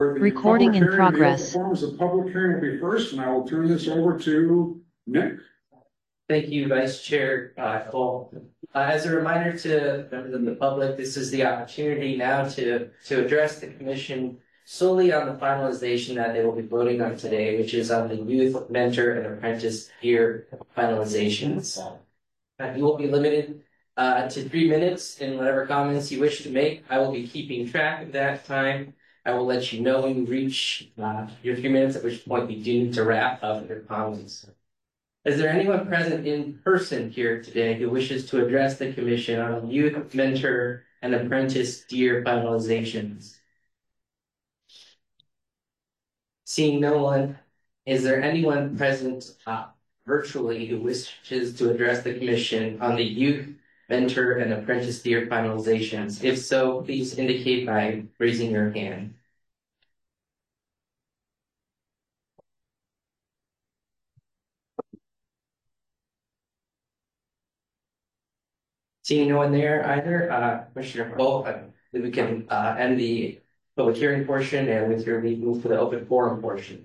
Recording in progress. The forms of public hearing will be first, and I will turn this over to Nick. Thank you, Vice Chair Cole. As a reminder to members of the public, this is the opportunity now to address the commission solely on the finalization that they will be voting on today, which is on the youth mentor and apprentice year finalizations. You will be limited to 3 minutes in whatever comments you wish to make. I will be keeping track of that time. I will let you know when you reach your 3 minutes, at which point you do need to wrap up your comments. Is there anyone present in person here today who wishes to address the commission on youth mentor and apprentice year finalizations? Seeing no one, is there anyone present virtually who wishes to address the commission on the youth mentor and apprentice year finalizations? If so, please indicate by raising your hand. Seeing no one there either, Commissioner Cole, we can end the public hearing portion, and with your leave, move to the open forum portion.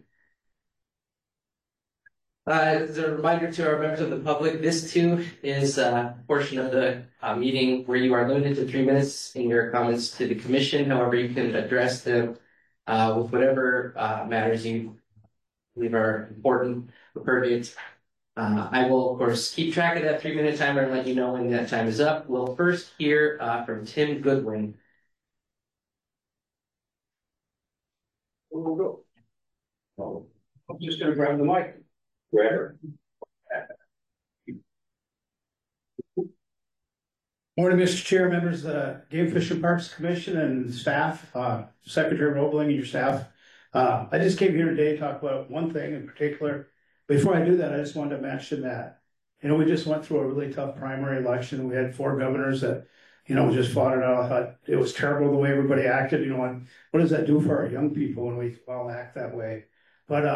As a reminder to our members of the public, this too is a portion of the meeting where you are limited to 3 minutes in your comments to the commission. However, you can address them with whatever matters you believe are important or pertinent. I will, of course, keep track of that 3 minute timer and let you know when that time is up. We'll first hear from Tim Goodwin. We'll go. I'm just going to grab the mic. Grab it. Morning, Mr. Chair, members of the Game Fish and Parks Commission and staff, Secretary Roebling and your staff. I just came here today to talk about one thing in particular. Before I do that, I just wanted to mention that, we just went through a really tough primary election. We had 4 governors that, just fought it out. I thought it was terrible the way everybody acted, and what does that do for our young people when we all act that way? But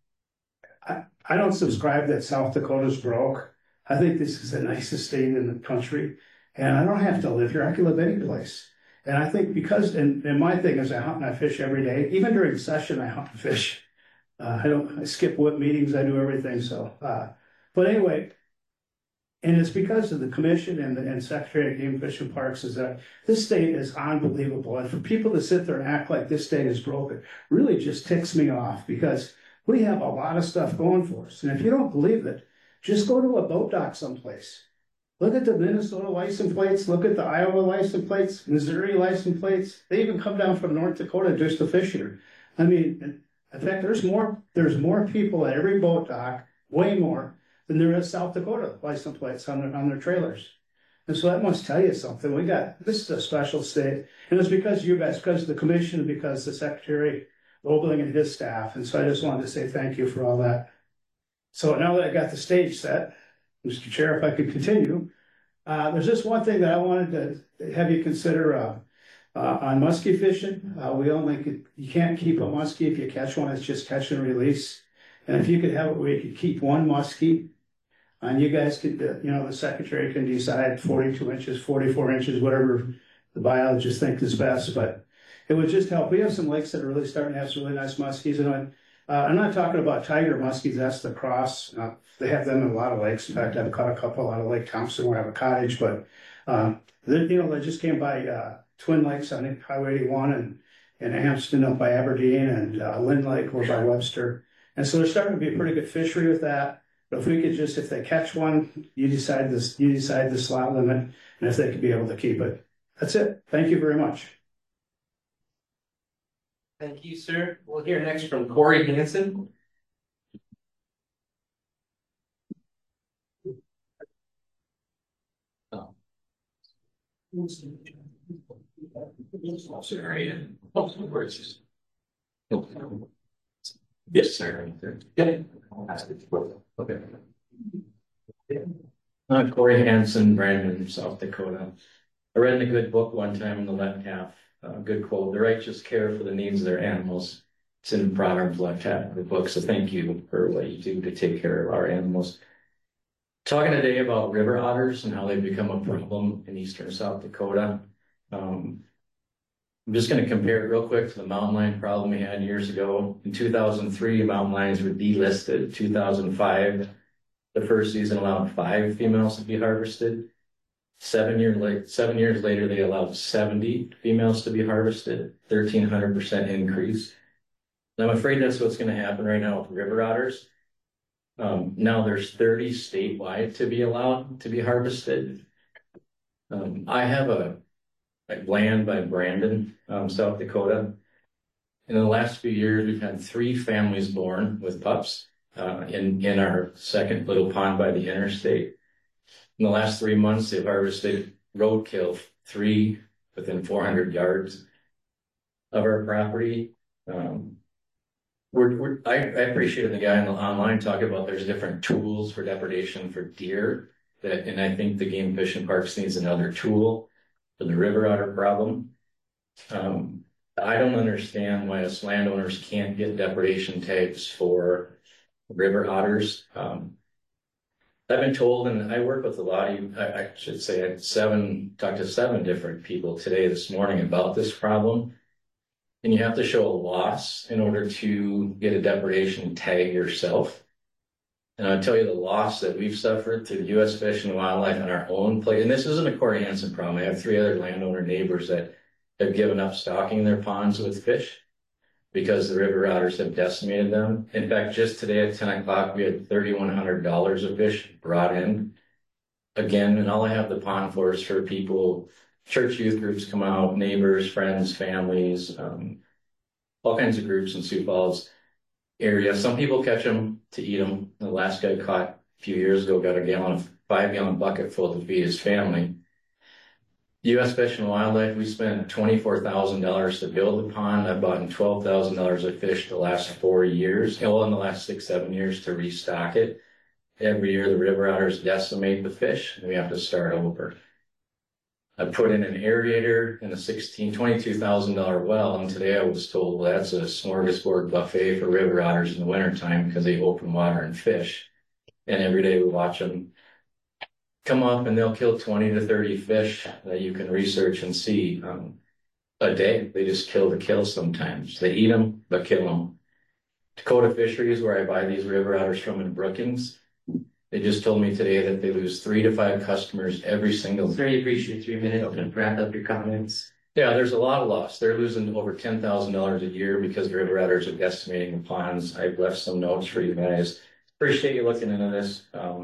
I don't subscribe that South Dakota's broke. I think this is the nicest state in the country, and I don't have to live here. I can live any place. And I think because, and my thing is I hunt and I fish every day. Even during session, I hunt and fish. I skip whip meetings, I do everything. So, but anyway, and it's because of the commission and Secretary of Game Fish and Parks is that this state is unbelievable. And for people to sit there and act like this state is broken really just ticks me off, because we have a lot of stuff going for us. And if you don't believe it, just go to a boat dock someplace. Look at the Minnesota license plates, look at the Iowa license plates, Missouri license plates. They even come down from North Dakota just to fish here. I mean, in fact, there's more people at every boat dock, way more, than there is South Dakota license plates on their trailers. And so that must tell you something. This is a special state. And it's because of you guys, because of the commission, because the Secretary Roebling and his staff. And so I just wanted to say thank you for all that. So now that I got the stage set, Mr. Chair, if I could continue, there's just one thing that I wanted to have you consider on muskie fishing. You can't keep a muskie. If you catch one, it's just catch and release. And if you could have it where you could keep one muskie, and you guys could, the secretary can decide 42 inches, 44 inches, whatever the biologists think is best. But it would just help. We have some lakes that are really starting to have some really nice muskies. And I'm not talking about tiger muskies. That's the cross. They have them in a lot of lakes. In fact, I've caught a couple out of Lake Thompson where I have a cottage. But they just came by Twin Lakes on Highway 81 and Hampton up by Aberdeen and Lynn Lake over by Webster. And so there's starting to be a pretty good fishery with that. But if we could just, if they catch one, you decide the slot limit, and if they could be able to keep it. That's it. Thank you very much. Thank you, sir. We'll hear next from Corey Hansen. Yes, sir. Okay. Corey Hansen, Brandon, South Dakota. I read in a good book one time in the left half, good quote, "The righteous care for the needs of their animals." It's in Proverbs left half of the book, so thank you for what you do to take care of our animals. Talking today about river otters and how they've become a problem in eastern South Dakota. I'm just gonna compare it real quick to the mountain lion problem we had years ago. In 2003, mountain lions were delisted. 2005, the first season allowed 5 females to be harvested. 7 years later, they allowed 70 females to be harvested, 1,300% increase. And I'm afraid that's what's gonna happen right now with river otters. Now there's 30 statewide to be allowed to be harvested. I have a land by Brandon, South Dakota. In the last few years, we've had 3 families born with pups in our second little pond by the interstate. In the last 3 months, they've harvested roadkill, 3 within 400 yards of our property. I appreciated the guy online talking about there's different tools for depredation for deer, and I think the Game Fish and Parks needs another tool for the river otter problem. I don't understand why us landowners can't get depredation tags for river otters. I've been told, and I work with a lot of, I should say, talked to 7 different people this morning about this problem. And you have to show a loss in order to get a depredation tag yourself. And I'll tell you the loss that we've suffered through the U.S. Fish and Wildlife on our own place. And this isn't a Corey Hansen problem. I have 3 other landowner neighbors that have given up stocking their ponds with fish because the river otters have decimated them. In fact, just today at 10 o'clock, we had $3,100 of fish brought in. Again, and all I have the pond for is for people, church youth groups come out, neighbors, friends, families, all kinds of groups in Sioux Falls area. Some people catch them to eat them. The last guy caught a few years ago got a 5-gallon bucket full to feed his family. U.S. Fish and Wildlife, we spent $24,000 to build the pond. I've bought $12,000 of fish the last 4 years, well, in the last 6-7 years to restock it. Every year the river otters decimate the fish and we have to start over. I put in an aerator in a $22,000 well, and today I was told, well, that's a smorgasbord buffet for river otters in the wintertime because they open water and fish. And every day we watch them come up and they'll kill 20 to 30 fish that you can research and see a day. They just kill to kill sometimes. They eat them, but kill them. Dakota Fisheries, where I buy these river otters from in Brookings, they just told me today that they lose 3 to 5 customers every single day. Sorry, appreciate 3 minutes to wrap up your comments. Yeah, there's a lot of loss. They're losing over $10,000 a year because the river otters are decimating the ponds. I've left some notes for you guys. Appreciate you looking into this.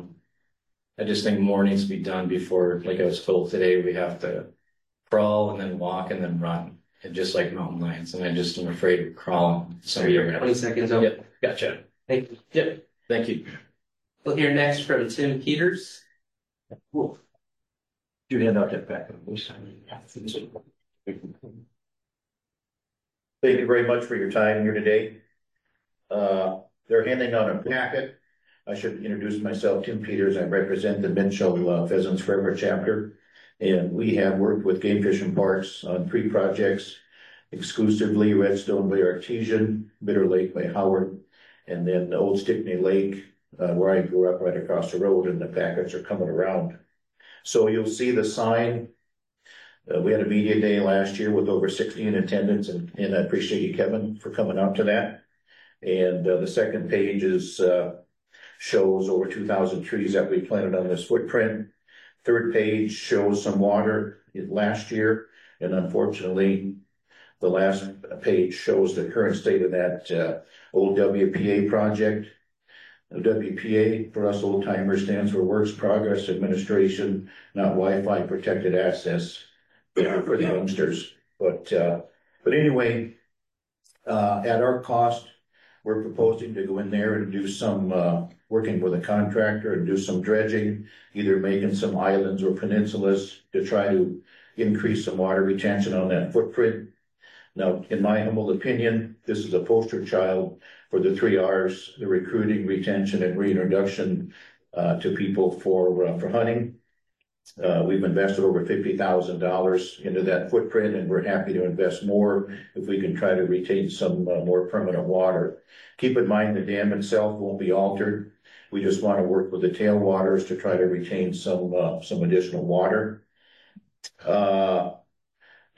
I just think more needs to be done before, like I was told today, we have to crawl and then walk and then run. And just like mountain lions. And I just am afraid of crawling. Sorry, you're 20 seconds over. Yep, gotcha. Thank you. Yep, thank you. We'll hear next from Tim Peters. Cool. You hand out that back. Thank you very much for your time here today. They're handing out a packet. I should introduce myself, Tim Peters. I represent the Mitchell Pheasants Forever chapter. And we have worked with Game Fish and Parks on 3 projects, exclusively Redstone by Artesian, Bitter Lake by Howard, and then Old Stickney Lake, where I grew up right across the road, and the packets are coming around. So you'll see the sign. We had a media day last year with over 60 in attendance, and I appreciate you, Kevin, for coming out to that. And the second page shows over 2,000 trees that we planted on this footprint. Third page shows some water last year, and unfortunately, the last page shows the current state of that old WPA project. The WPA, for us old timers, stands for Works Progress Administration, not Wi-Fi Protected Access for the youngsters. But anyway, at our cost, we're proposing to go in there and do some working with a contractor and do some dredging, either making some islands or peninsulas to try to increase some water retention on that footprint. Now, in my humble opinion, this is a poster child for the 3 R's, the recruiting, retention, and reintroduction to people for hunting. We've invested over $50,000 into that footprint, and we're happy to invest more if we can try to retain some more permanent water. Keep in mind the dam itself won't be altered. We just want to work with the tailwaters to try to retain some additional water.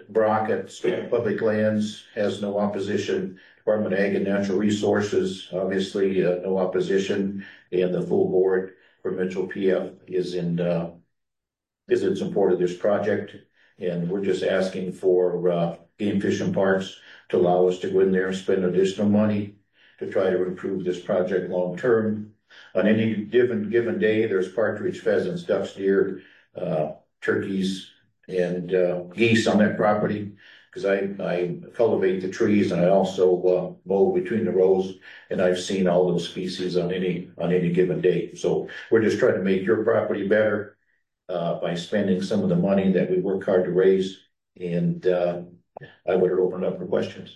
Brock at Public Lands has no opposition. Department of Ag and Natural Resources, obviously, no opposition. And the full board for Mitchell PF is in support of this project. And we're just asking for Game Fish and Parks to allow us to go in there and spend additional money to try to improve this project long term. On any given day, there's partridge, pheasants, ducks, deer, turkeys, and geese on that property. Because I cultivate the trees and I also mow between the rows, and I've seen all those species on any given day. So we're just trying to make your property better by spending some of the money that we work hard to raise. And I would open up for questions.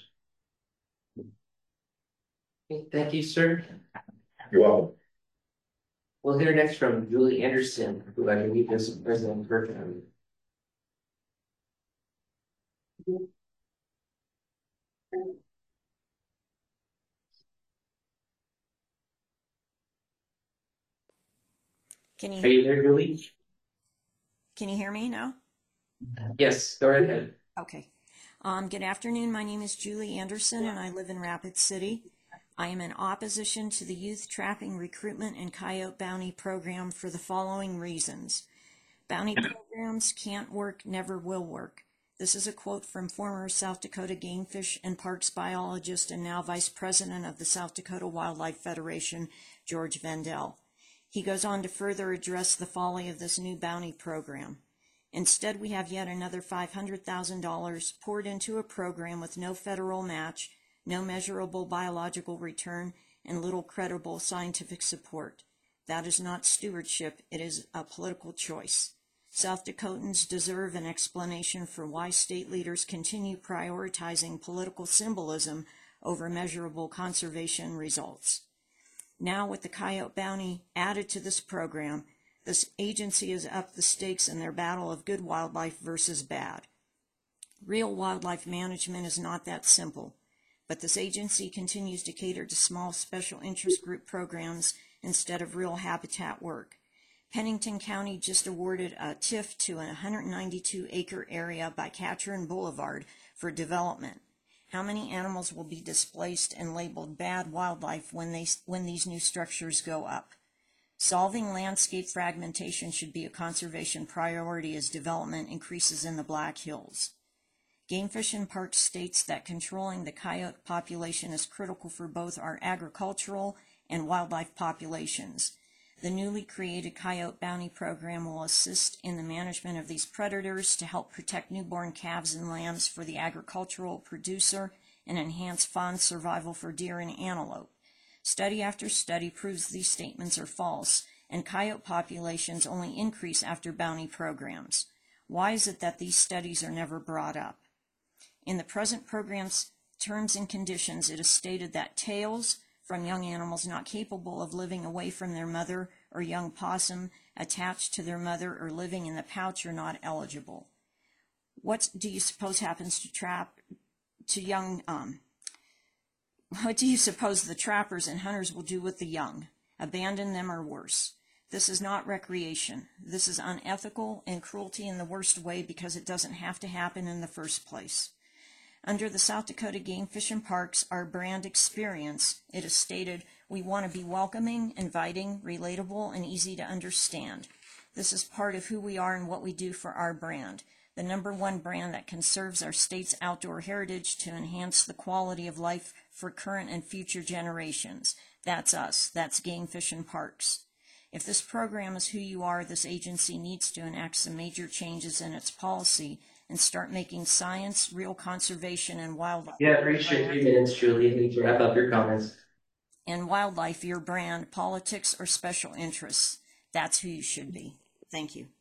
Thank you, sir. You're welcome. We'll hear next from Julie Anderson, who I believe is president of Bergen. Can Are you you there, Julie? hear me now? Yes, go ahead. Okay. Good afternoon. My name is Julie Anderson and I live in Rapid City. I am in opposition to the Youth Trapping Recruitment and Coyote Bounty Program for the following reasons. Bounty programs can't work, never will work. This is a quote from former South Dakota Game Fish and Parks biologist and now Vice President of the South Dakota Wildlife Federation, George Vendel. He goes on to further address the folly of this new bounty program. Instead, we have yet another $500,000 poured into a program with no federal match, no measurable biological return, and little credible scientific support. That is not stewardship, it is a political choice. South Dakotans deserve an explanation for why state leaders continue prioritizing political symbolism over measurable conservation results. Now, with the coyote bounty added to this program, this agency has upped the stakes in their battle of good wildlife versus bad. Real wildlife management is not that simple, but this agency continues to cater to small special interest group programs instead of real habitat work. Pennington County just awarded a TIF to a 192-acre area by Catron Boulevard for development. How many animals will be displaced and labeled bad wildlife when these new structures go up? Solving landscape fragmentation should be a conservation priority as development increases in the Black Hills. Game Fish and Parks states that controlling the coyote population is critical for both our agricultural and wildlife populations. The newly created Coyote Bounty Program will assist in the management of these predators to help protect newborn calves and lambs for the agricultural producer and enhance fawn survival for deer and antelope. Study after study proves these statements are false, and coyote populations only increase after bounty programs. Why is it that these studies are never brought up? In the present program's terms and conditions, it is stated that tails from young animals not capable of living away from their mother or young possum attached to their mother or living in the pouch are not eligible. What do you suppose happens what do you suppose the trappers and hunters will do with the young? Abandon them or worse? This is not recreation. This is unethical and cruelty in the worst way because it doesn't have to happen in the first place. Under the South Dakota Game Fish and Parks, our brand experience, it is stated, we want to be welcoming, inviting, relatable, and easy to understand. This is part of who we are and what we do for our brand. The #1 brand that conserves our state's outdoor heritage to enhance the quality of life for current and future generations. That's us. That's Game Fish and Parks. If this program is who you are, this agency needs to enact some major changes in its policy and start making science, real conservation, and wildlife. Yeah, appreciate 3 minutes, Julie. You need to wrap up your comments. And wildlife, your brand, politics, or special interests. That's who you should be. Thank you.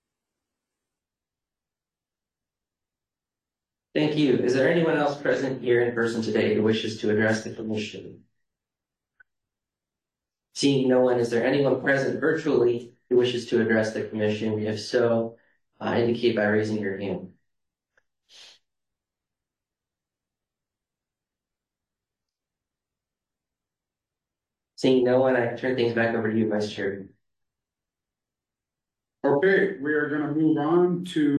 Thank you. Is there anyone else present here in person today who wishes to address the commission? Seeing no one, is there anyone present virtually who wishes to address the commission? If so, indicate by raising your hand. Seeing no one, I turn things back over to you, Vice Chair. Okay, we are going to move on to